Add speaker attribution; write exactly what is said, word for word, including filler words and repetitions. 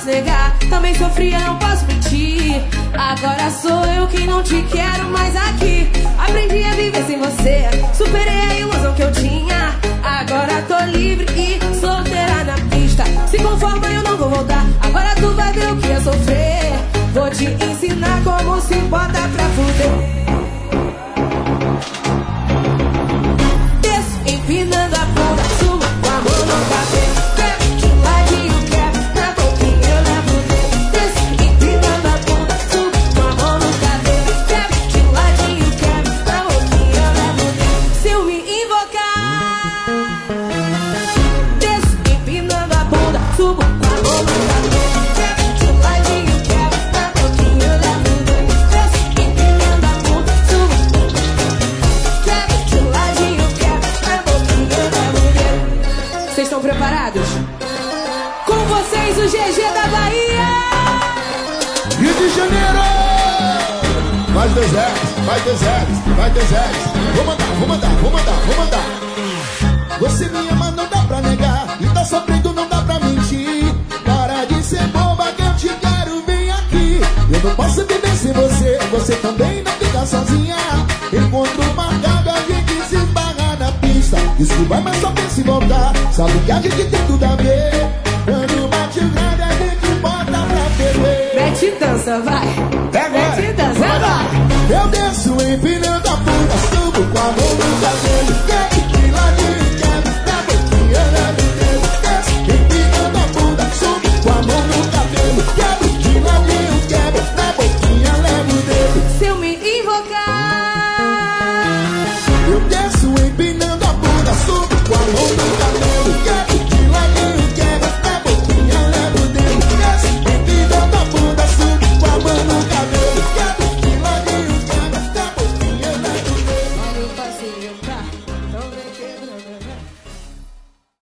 Speaker 1: negar. Também sofria, não posso mentir. Agora sou eu quem não te quero mais aqui. Aprendi a viver sem você, superei a ilusão que eu tinha. Agora tô livre e solteira na pista. Se conforma, eu não vou voltar. Agora tu vai ver o que é sofrer. Vou te ensinar como se bota pra fuder. Desço, empinando a bunda, subo com a mão no cabelo. Quebro de ladinho, quebro, na boquinha eu levo o dedo. Desço, empinando a bunda, subo com a mão no cabelo. Quebro de ladinho, quebro, na boquinha eu levo o dedo. Se eu me invocar, desço, empinando a bunda, subo com a mão no cabelo. Quebro de ladinho, quebro, na boquinha eu levo o dedo. Desço, empinando a bunda, subo. Quebro de ladinho, quebro, na boquinha eu levo o dedo. Vocês estão preparados? Com vocês, o G G da Bahia!
Speaker 2: Rio de Janeiro! Vai deserto, vai deserto, vai deserto. Vou mandar, vou mandar, vou mandar, vou mandar. Você me ama, não dá pra negar. E tá sofrendo, não dá pra mentir. Para de ser boba que eu te quero, vem aqui. Eu não posso viver sem você. Você também não fica sozinha. Encontro marcado, a gente se esbarra na pista. Diz que vai, mas só pensa em voltar. Sabe que a gente tem tudo a ver. Quando bate o grande, a gente bota pra ferver.
Speaker 1: Mete dança, vai!
Speaker 2: É agora!
Speaker 1: Mete